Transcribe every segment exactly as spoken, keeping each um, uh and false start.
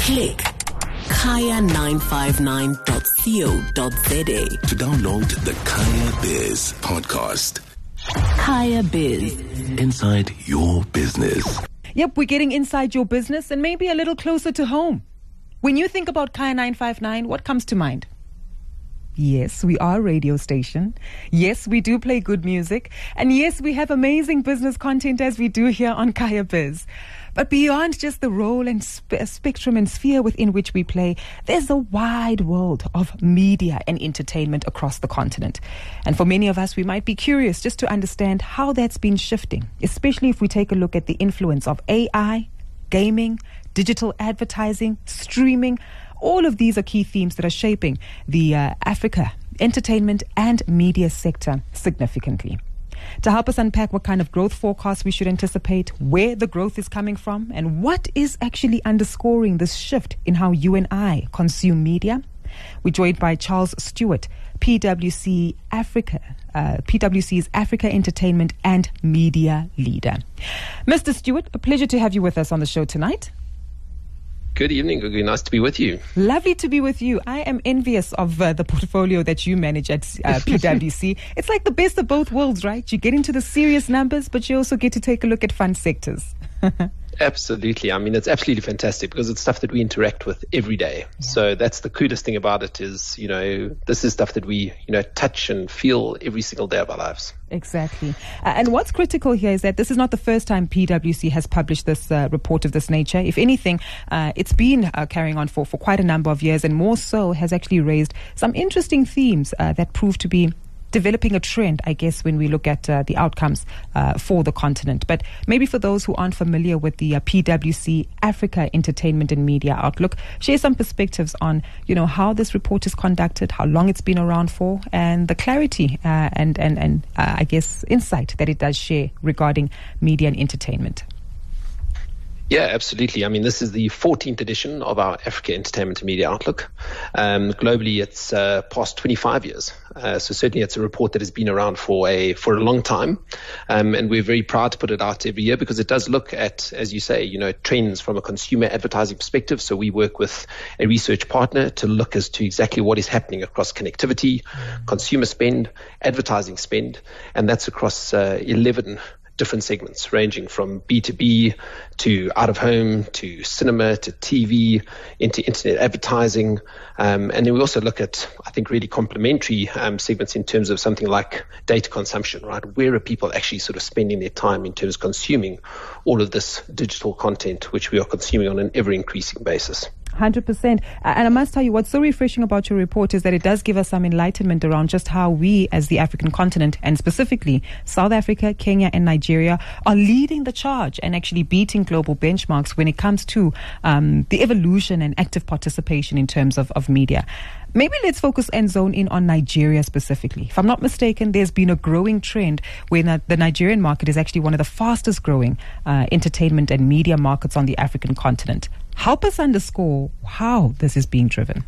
Click kaya nine five nine dot co dot za to download the Kaya Biz podcast. Kaya Biz. Inside your business. Yep, we're getting inside your business and maybe a little closer to home. When you think about Kaya nine five nine, what comes to mind? Yes, we are a radio station. Yes, we do play good music. And yes, we have amazing business content as we do here on Kaya Biz. But beyond just the role and sp- spectrum and sphere within which we play, there's a wide world of media and entertainment across the continent. And for many of us, we might be curious just to understand how that's been shifting, especially if we take a look at the influence of A I, gaming, digital advertising, streaming. All of these are key themes that are shaping the uh, Africa entertainment and media sector significantly. To help us unpack what kind of growth forecasts we should anticipate, where the growth is coming from, and what is actually underscoring this shift in how you and I consume media, we're joined by Charles Stewart, P W C Africa, uh, P W C's Africa Entertainment and Media Leader. Mister Stewart, a pleasure to have you with us on the show tonight. Good evening, Gugu. Nice to be with you. Lovely to be with you. I am envious of uh, the portfolio that you manage at uh, P W C. It's like the best of both worlds, right? You get into the serious numbers, but you also get to take a look at fun sectors. Absolutely. I mean, it's absolutely fantastic because it's stuff that we interact with every day. Yeah. So that's the coolest thing about it is, you know, this is stuff that we, you know, touch and feel every single day of our lives. Exactly. Uh, and what's critical here is that this is not the first time P W C has published this uh, report of this nature. If anything, uh, it's been uh, carrying on for, for quite a number of years, and more so has actually raised some interesting themes uh, that prove to be developing a trend, I guess, when we look at uh, the outcomes uh, for the continent. But maybe for those who aren't familiar with the uh, P W C Africa Entertainment and Media Outlook, share some perspectives on, you know, how this report is conducted, how long it's been around for, and the clarity uh, and, and, and uh, I guess, insight that it does share regarding media and entertainment. Yeah, absolutely. I mean, this is the fourteenth edition of our Africa Entertainment and Media Outlook. Um, globally, it's uh, past twenty-five years. Uh, so certainly it's a report that has been around for a for a long time. Um, and we're very proud to put it out every year because it does look at, as you say, you know, trends from a consumer advertising perspective. So we work with a research partner to look as to exactly what is happening across connectivity, mm-hmm. consumer spend, advertising spend, and that's across uh, eleven different segments ranging from B two B to out of home to cinema to T V into internet advertising. Um, and then we also look at, I think, really complementary um, segments in terms of something like data consumption, right? Where are people actually sort of spending their time in terms of consuming all of this digital content, which we are consuming on an ever increasing basis? one hundred percent. And I must tell you, what's so refreshing about your report is that it does give us some enlightenment around just how we as the African continent, and specifically South Africa, Kenya and Nigeria, are leading the charge and actually beating global benchmarks when it comes to um, the evolution and active participation in terms of, of media. Maybe let's focus and zone in on Nigeria specifically. If I'm not mistaken, there's been a growing trend where the Nigerian market is actually one of the fastest growing uh, entertainment and media markets on the African continent. Help us underscore how this is being driven.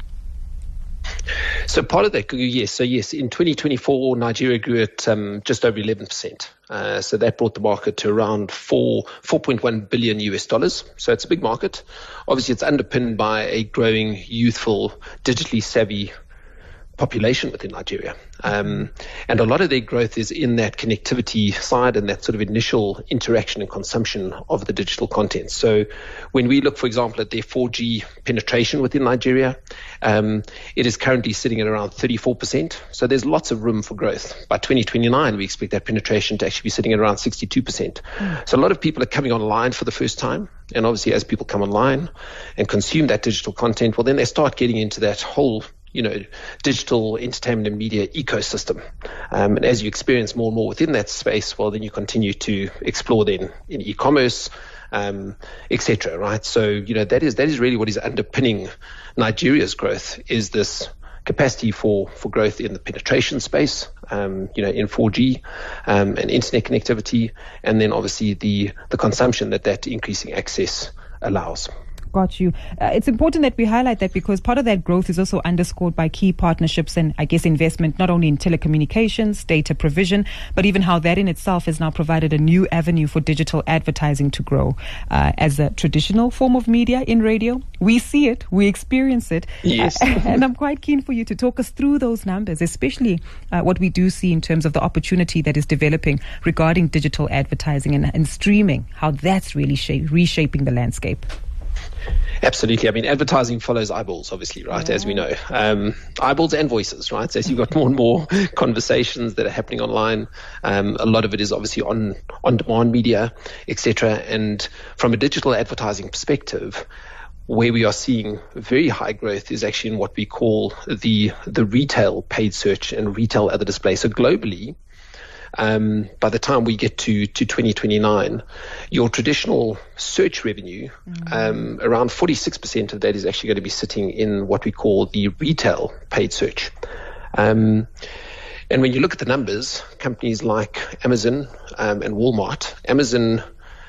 So part of that, yes. So yes, in twenty twenty-four, Nigeria grew at um, just over eleven percent. Uh, so that brought the market to around four, four point one billion U S dollars. So it's a big market. Obviously, it's underpinned by a growing, youthful, digitally savvy population within Nigeria. Um, and a lot of their growth is in that connectivity side and that sort of initial interaction and consumption of the digital content. So when we look, for example, at their four G penetration within Nigeria, um, it is currently sitting at around thirty-four percent. So there's lots of room for growth. By twenty twenty-nine, we expect that penetration to actually be sitting at around sixty-two percent. Mm. So a lot of people are coming online for the first time. And obviously, as people come online and consume that digital content, well, then they start getting into that whole you know, digital entertainment and media ecosystem. Um, and as you experience more and more within that space, well, then you continue to explore then in e-commerce, um, et cetera, right? So, you know, that is, that is really what is underpinning Nigeria's growth is this capacity for, for growth in the penetration space, um, you know, in four G, um, and internet connectivity, and then obviously the, the consumption that that increasing access allows. Got you. Uh, it's important that we highlight that because part of that growth is also underscored by key partnerships and, I guess, investment not only in telecommunications, data provision, but even how that in itself has now provided a new avenue for digital advertising to grow. Uh, as a traditional form of media in radio, we see it, we experience it. Yes. Uh, and I'm quite keen for you to talk us through those numbers, especially uh, what we do see in terms of the opportunity that is developing regarding digital advertising and, and streaming, how that's really shape, reshaping the landscape. Absolutely. I mean, advertising follows eyeballs, obviously, right, yeah. as we know. Um, eyeballs and voices, right? So as you've got more and more conversations that are happening online, um, a lot of it is obviously on, on-demand media, et cetera. And from a digital advertising perspective, where we are seeing very high growth is actually in what we call the the retail paid search and retail other display. So globally, Um, by the time we get to, to twenty twenty-nine, your traditional search revenue, mm. um, around forty-six percent of that is actually going to be sitting in what we call the retail paid search. Um, and when you look at the numbers, companies like Amazon um, and Walmart, Amazon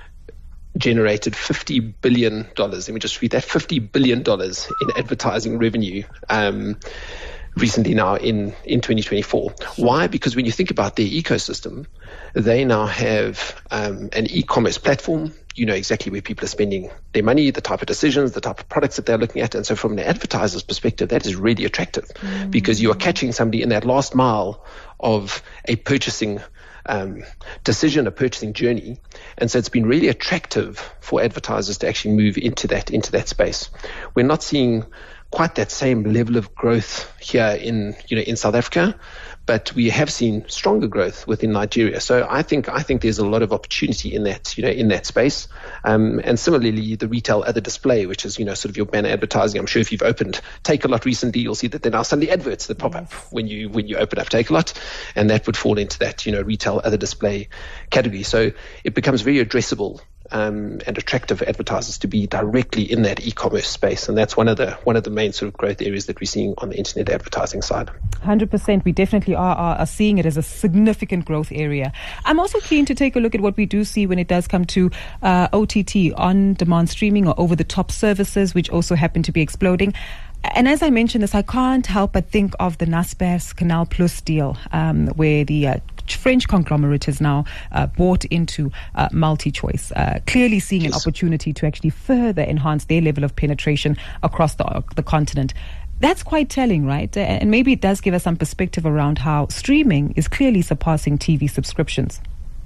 generated fifty billion dollars. Let me just read that, fifty billion dollars in advertising revenue um recently now in, in twenty twenty-four. Why? Because when you think about their ecosystem, they now have um, an e-commerce platform. You know exactly where people are spending their money, the type of decisions, the type of products that they're looking at. And so from an advertiser's perspective, that is really attractive mm. because you are catching somebody in that last mile of a purchasing um, decision, a purchasing journey. And so it's been really attractive for advertisers to actually move into that, into that space. We're not seeing quite that same level of growth here in, you know, in South Africa, but we have seen stronger growth within Nigeria. So I think I think there's a lot of opportunity in that, you know, in that space. Um, and similarly, the retail other display, which is, you know, sort of your banner advertising. I'm sure if you've opened Takealot recently, you'll see that there are now suddenly adverts that pop yes. up when you when you open up Takealot, and that would fall into that, you know, retail other display category. So it becomes very addressable. Um, and attractive for advertisers to be directly in that e-commerce space, and that's one of the one of the main sort of growth areas that we're seeing on the internet advertising side. one hundred percent, we definitely are, are, are seeing it as a significant growth area. I'm also keen to take a look at what we do see when it does come to uh, O T T, on-demand streaming or over-the-top services, which also happen to be exploding. And as I mentioned this, I can't help but think of the Naspers Canal Plus deal, um, where the uh, French conglomerate has now uh, bought into uh, MultiChoice, uh, clearly seeing yes. an opportunity to actually further enhance their level of penetration across the, uh, the continent. That's quite telling, right? Uh, and maybe it does give us some perspective around how streaming is clearly surpassing T V subscriptions.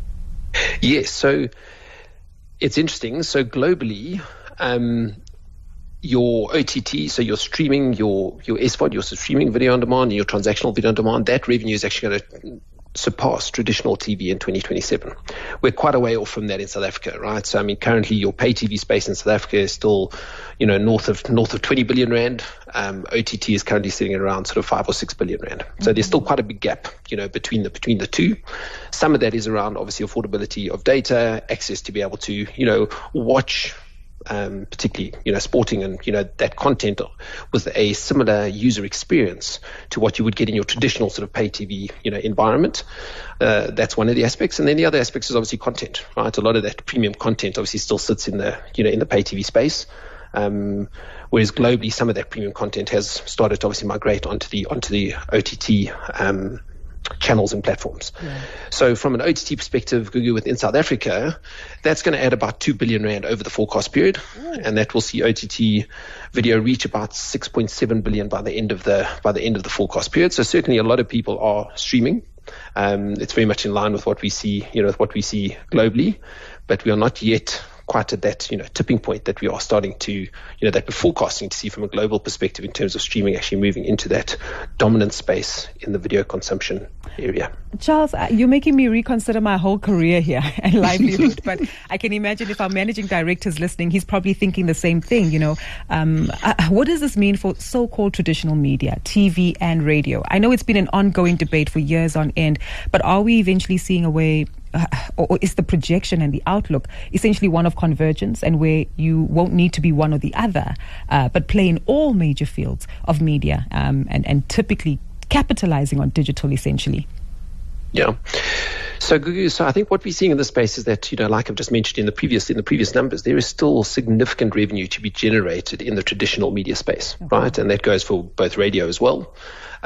Yes, so it's interesting. So globally, um, your O T T, so your streaming, your your S V O D, your streaming video on demand, and your transactional video on demand, that revenue is actually going to surpass traditional T V in twenty twenty-seven. We're quite a way off from that in South Africa, right? So I mean, currently your pay T V space in South Africa is still, you know, north of north of twenty billion rand. Um, O T T is currently sitting at around sort of five or six billion rand. So mm-hmm. there's still quite a big gap, you know, between the between the two. Some of that is around obviously affordability of data, access to be able to, you know, watch. Um, particularly, you know, sporting and, you know, that content with a similar user experience to what you would get in your traditional sort of pay T V, you know, environment. Uh, that's one of the aspects. And then the other aspects is obviously content, right? A lot of that premium content obviously still sits in the, you know, in the pay T V space. Um, whereas globally, some of that premium content has started to obviously migrate onto the, onto the O T T, um, channels and platforms. Yeah. So from an O T T perspective, Google within South Africa, that's going to add about two billion rand over the forecast period. Ooh. And that will see O T T video reach about six point seven billion by the end of the, by the end of the forecast period. So certainly a lot of people are streaming. Um, it's very much in line with what we see, you know, with what we see globally, but we are not yet quite at that, you know, tipping point that we are starting to, you know, that we're forecasting to see from a global perspective in terms of streaming actually moving into that dominant space in the video consumption area. Charles, uh, you're making me reconsider my whole career here and livelihood, but I can imagine if our managing director is listening, he's probably thinking the same thing, you know. Um, uh, what does this mean for so-called traditional media, T V and radio? I know it's been an ongoing debate for years on end, but are we eventually seeing a way Uh, or is the projection and the outlook essentially one of convergence and where you won't need to be one or the other, uh, but play in all major fields of media um, and, and typically capitalizing on digital essentially? Yeah. So, Gugu, so I think what we're seeing in this space is that, you know, like I've just mentioned in the previous in the previous numbers, there is still significant revenue to be generated in the traditional media space, okay. right? And that goes for both radio as well,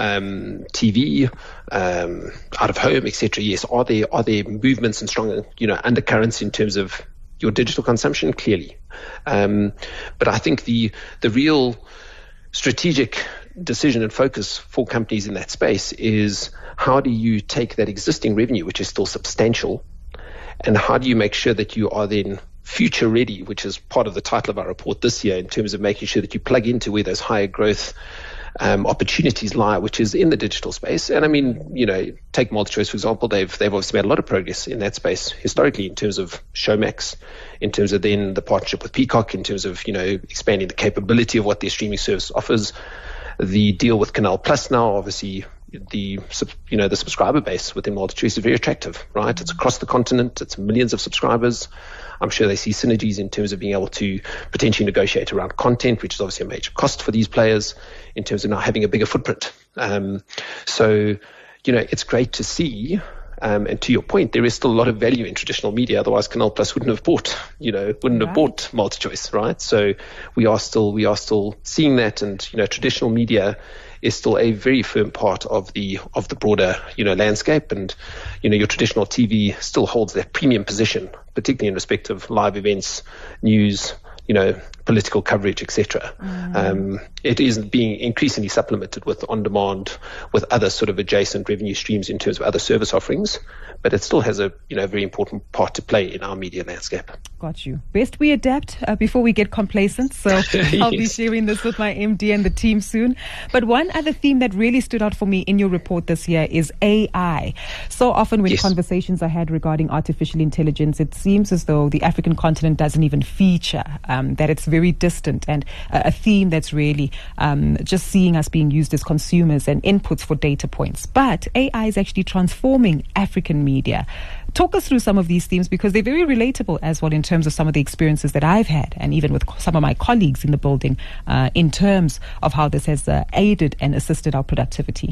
um, T V, um, out of home, et cetera. Yes, are there are there movements and strong, you know, undercurrents in terms of your digital consumption? Clearly, um, but I think the the real strategic decision and focus for companies in that space is how do you take that existing revenue, which is still substantial, and how do you make sure that you are then future ready, which is part of the title of our report this year, in terms of making sure that you plug into where those higher growth um, opportunities lie, which is in the digital space. And I mean, you know, take MultiChoice, for example, they've they've obviously made a lot of progress in that space historically in terms of Showmax, in terms of then the partnership with Peacock, in terms of, you know, expanding the capability of what their streaming service offers. The deal with Canal Plus now, obviously, the you know the subscriber base within MultiChoice is very attractive, right? It's across the continent. It's millions of subscribers. I'm sure they see synergies in terms of being able to potentially negotiate around content, which is obviously a major cost for these players, in terms of now having a bigger footprint. Um, so, you know, it's great to see. Um, and to your point, there is still a lot of value in traditional media. Otherwise, Canal Plus wouldn't have bought, you know, wouldn't right. have bought MultiChoice, right? So we are still, we are still seeing that, and you know, traditional media is still a very firm part of the of the broader, you know, landscape. And you know, your traditional T V still holds that premium position, particularly in respect of live events, news, you know, political coverage, et cetera. Mm. Um, it is being increasingly supplemented with on-demand, with other sort of adjacent revenue streams in terms of other service offerings, but it still has a, you know, very important part to play in our media landscape. Got you. Best we adapt uh, before we get complacent. So I'll yes. be sharing this with my M D and the team soon. But one other theme that really stood out for me in your report this year is A I. So often when yes. conversations are had regarding artificial intelligence, it seems as though the African continent doesn't even feature, um, that it's very distant, and uh, a theme that's really um, just seeing us being used as consumers and inputs for data points. But A I is actually transforming African media. Talk us through some of these themes, because they're very relatable as well in terms of some of the experiences that I've had, and even with some of my colleagues in the building, uh, in terms of how this has uh, aided and assisted our productivity.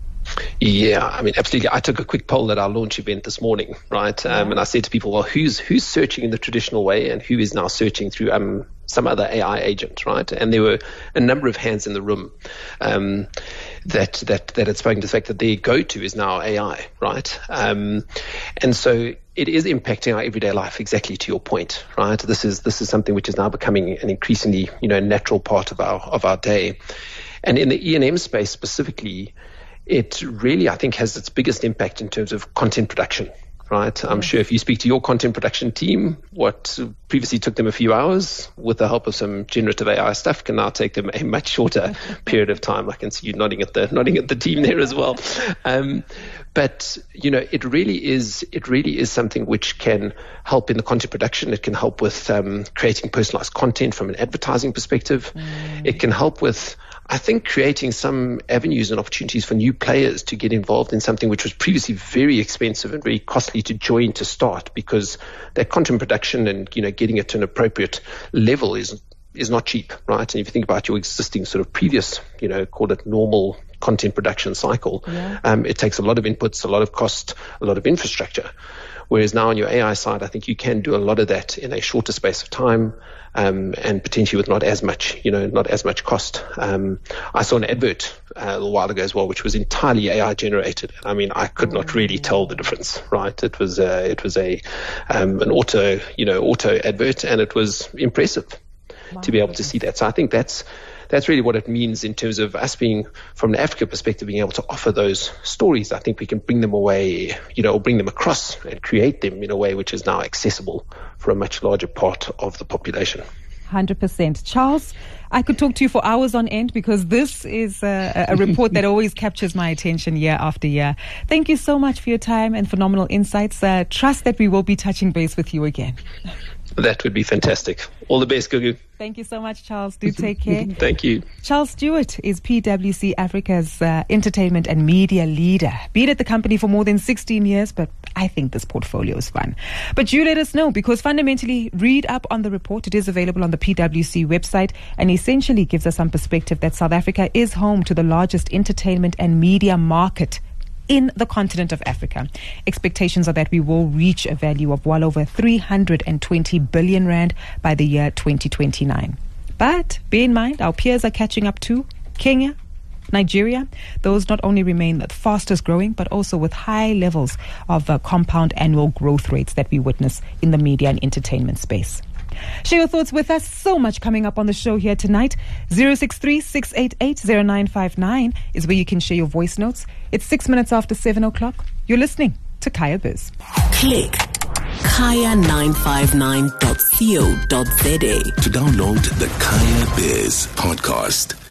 Yeah, I mean, absolutely. I took a quick poll at our launch event this morning, right? Um, and I said to people, well, who's who's searching in the traditional way and who is now searching through um, some other A I agent, right? And there were a number of hands in the room um, that that that had spoken to the fact that their go-to is now A I, right? Um, and so it is impacting our everyday life, exactly to your point, right? This is this is something which is now becoming an increasingly, you know, natural part of our of our day. And in the E and M space specifically, it really, I think, has its biggest impact in terms of content production, right? I'm sure if you speak to your content production team, what previously took them a few hours with the help of some generative A I stuff can now take them a much shorter period of time. I can see you nodding at the nodding at the team there as well. Um, but you know, it really is it really is something which can help in the content production. It can help with um, creating personalized content from an advertising perspective. Mm. It can help with, I think, creating some avenues and opportunities for new players to get involved in something which was previously very expensive and very costly to join to start, because that content production and, you know, getting it to an appropriate level is is not cheap, right? And if you think about your existing sort of previous, you know, call it normal content production cycle, yeah. um, it takes a lot of inputs, a lot of cost, a lot of infrastructure. Whereas now on your A I side, I think you can do a lot of that in a shorter space of time, um, and potentially with not as much, you know, not as much cost. Um, I saw an advert uh, a little while ago as well, which was entirely A I generated. I mean, I could not really tell the difference, right? It was uh, it was a um, an auto, you know, auto advert, and it was impressive wow. to be able to see that. So I think that's. That's really what it means in terms of us being, from an Africa perspective, being able to offer those stories. I think we can bring them away, you know, or bring them across and create them in a way which is now accessible for a much larger part of the population. one hundred percent. Charles, I could talk to you for hours on end, because this is a, a report that always captures my attention year after year. Thank you so much for your time and phenomenal insights. Uh, trust that we will be touching base with you again. That would be fantastic. All the best, Gugu. Thank you so much, Charles. Do take care. Thank you. Charles Stewart is P W C Africa's uh, entertainment and media leader. Been at the company for more than sixteen years, but I think this portfolio is fun. But you let us know, because fundamentally, read up on the report. It is available on the P W C website, and essentially gives us some perspective that South Africa is home to the largest entertainment and media market in the continent of Africa. Expectations are that we will reach a value of well over three hundred twenty billion rand by the year twenty twenty-nine. But bear in mind, our peers are catching up too. Kenya, Nigeria, those not only remain the fastest growing, but also with high levels of uh, compound annual growth rates that we witness in the media and entertainment space. Share your thoughts with us. So much coming up on the show here tonight. zero six three, six eight eight, zero nine five nine is where you can share your voice notes. It's six minutes after seven o'clock. You're listening to Kaya Biz. Click kaya nine five nine dot co dot za to download the Kaya Biz podcast.